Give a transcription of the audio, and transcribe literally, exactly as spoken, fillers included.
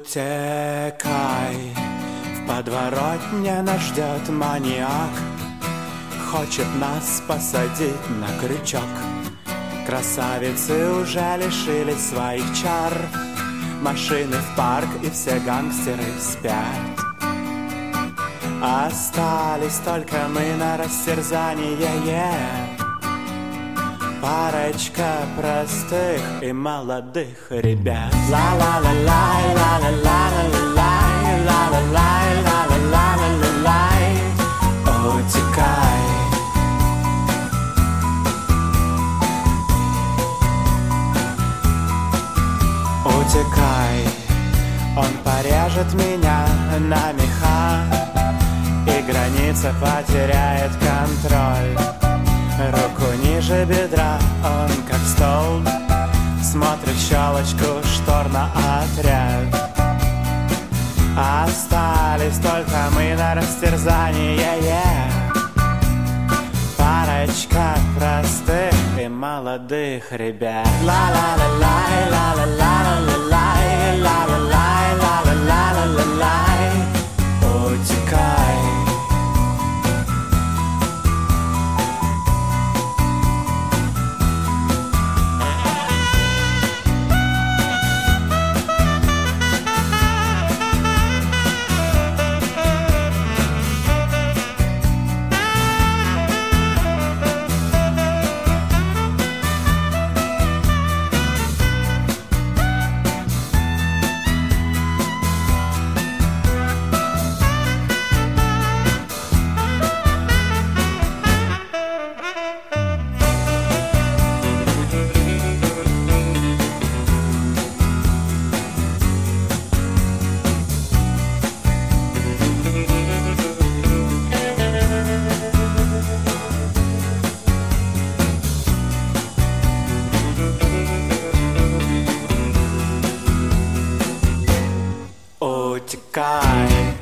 Утекай, в подворотне нас ждет маньяк, хочет нас посадить на крючок. Красавицы уже лишились своих чар, машины в парк и все гангстеры спят. Остались только мы на растерзание, yeah. Парочка простых и молодых ребят. Ла-ла-ла-лай, ла-ла-ла-ла-лай, ла-ла-лай, ла-ла-ла-ла-лай. Утекай. Утекай, он порежет меня на меха, и граница потеряет контроль. Руку ниже бедра, он как столб, смотрит в щелочку штор на отряд. Остались только мы на растерзание, yeah. Парочка простых и молодых ребят. Ла-ла-ла-лай, ла-ла-ла-ла-лай, ла-ла-лай, ла-ла-ла-ла-лай. Утекай. Утекай.